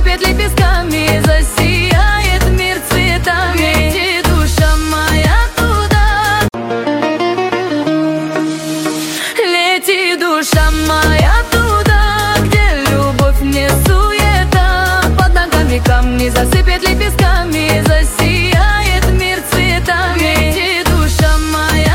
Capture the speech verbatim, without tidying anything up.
засыпет лепестками, засияет мир цветами. Лети, душа моя, туда. Лети, душа моя, туда, где любовь не суета. Под ногами камни, засыпет лепестками, засияет